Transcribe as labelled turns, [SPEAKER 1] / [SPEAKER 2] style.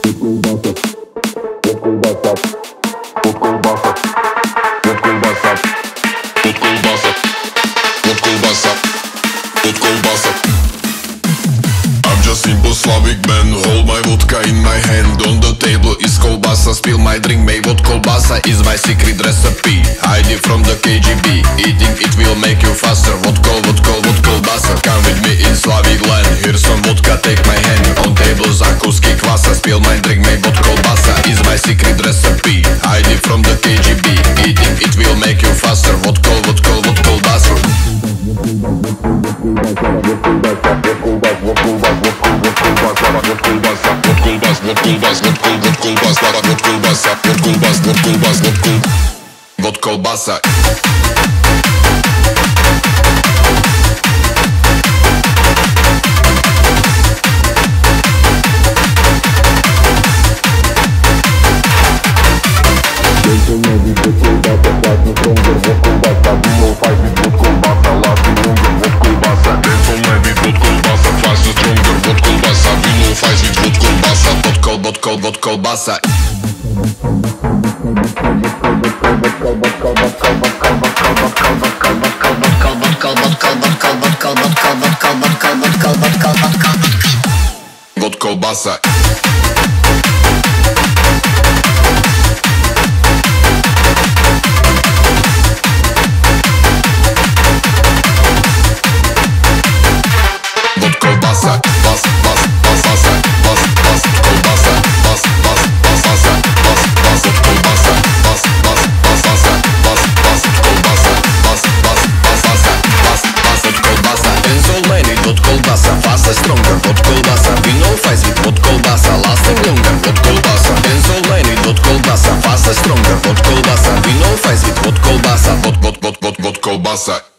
[SPEAKER 1] I'm just simple Slavic man, hold my vodka in my hand. On the table is kolbasa, spill my drink made with kolbasa is my secret recipe. Hide it from the KGB, eating it will make you faster. Vodka, kolbasa, come with me in Slavic land. Here's some vodka, take my hand. On table zakuski kvasa, spill my drink made with kolbasa is my secret recipe. Hide it from the KGB, eating it will make you faster. Vodka, kolbasa. Вот колбаса. Вот колбаса. Вот колбаса. Вот колбаса. Faster, stronger, вот колбаса. We know fights with вот колбаса. Lasting longer, вот колбаса. Dance all night, вот колбаса. Faster, stronger, вот колбаса. We know fights with вот колбаса. Вот колбаса.